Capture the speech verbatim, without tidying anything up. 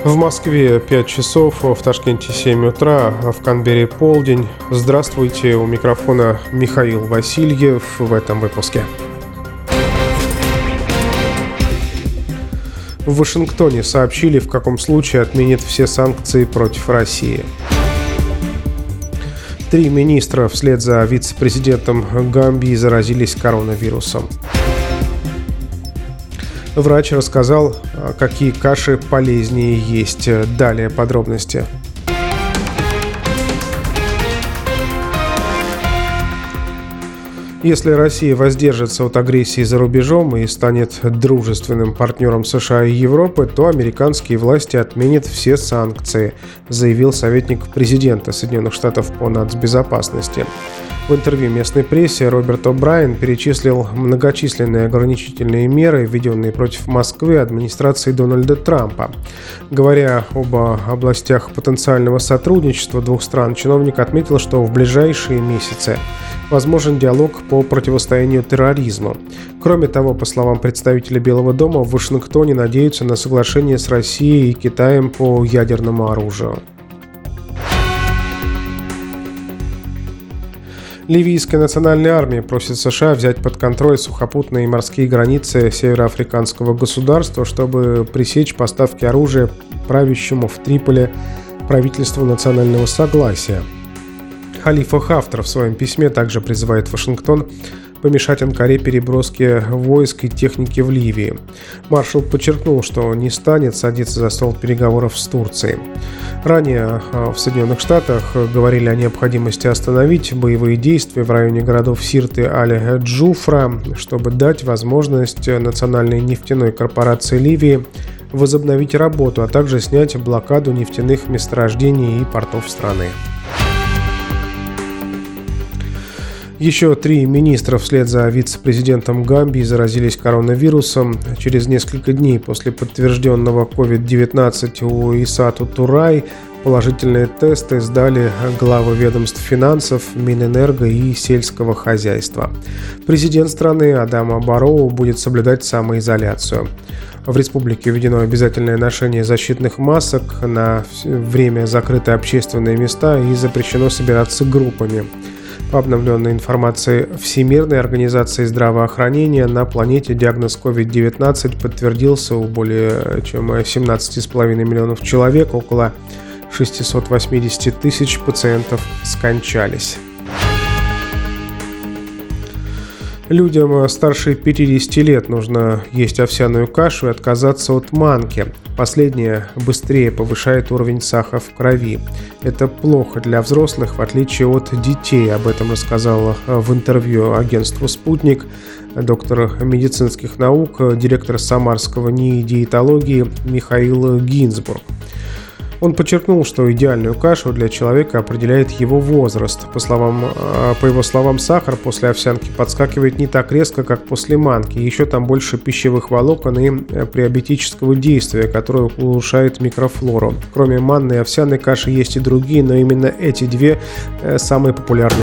В Москве пять часов, в Ташкенте семь утра, в Канберре полдень. Здравствуйте, у микрофона Михаил Васильев в этом выпуске. В Вашингтоне сообщили, в каком случае отменят все санкции против России. Три министра вслед за вице-президентом Гамбии заразились коронавирусом. Врач рассказал, какие каши полезнее есть. Далее подробности. Если Россия воздержится от агрессии за рубежом и станет дружественным партнером США и Европы, то американские власти отменят все санкции, заявил советник президента Соединенных Штатов по нацбезопасности. В интервью местной прессе Роберт О'Брайен перечислил многочисленные ограничительные меры, введенные против Москвы администрацией Дональда Трампа. Говоря об областях потенциального сотрудничества двух стран, чиновник отметил, что в ближайшие месяцы возможен диалог по противостоянию терроризму. Кроме того, по словам представителя Белого дома, в Вашингтоне надеются на соглашение с Россией и Китаем по ядерному оружию. Ливийская национальная армия просит США взять под контроль сухопутные и морские границы североафриканского государства, чтобы пресечь поставки оружия правящему в Триполи правительству национального согласия. Халифа Хафтар в своем письме также призывает Вашингтон помешать Анкаре переброске войск и техники в Ливии. Маршал подчеркнул, что не станет садиться за стол переговоров с Турцией. Ранее в Соединенных Штатах говорили о необходимости остановить боевые действия в районе городов Сирты и Аль-Джуфра, чтобы дать возможность национальной нефтяной корпорации Ливии возобновить работу, а также снять блокаду нефтяных месторождений и портов страны. Еще три министра вслед за вице-президентом Гамбии заразились коронавирусом. Через несколько дней после подтвержденного ковид девятнадцать у Исату Турай положительные тесты сдали главы ведомств финансов, Минэнерго и сельского хозяйства. Президент страны Адама Барроу будет соблюдать самоизоляцию. В республике введено обязательное ношение защитных масок на время закрытые общественные места и запрещено собираться группами. По обновленной информации Всемирной организации здравоохранения, на планете диагноз ковид девятнадцать подтвердился у более чем семнадцати с половиной миллионов человек, около шестьсот восемьдесят тысяч пациентов скончались. Людям старше пятидесяти лет нужно есть овсяную кашу и отказаться от манки. Последняя быстрее повышает уровень сахара в крови. Это плохо для взрослых, в отличие от детей. Об этом рассказал в интервью агентству «Спутник» доктор медицинских наук, директор Самарского НИИ диетологии Михаил Гинзбург. Он подчеркнул, что идеальную кашу для человека определяет его возраст. По словам, по его словам, сахар после овсянки подскакивает не так резко, как после манки. Еще там больше пищевых волокон и пrebиотического действия, которое улучшает микрофлору. Кроме манной и овсяной каши есть и другие, но именно эти две самые популярные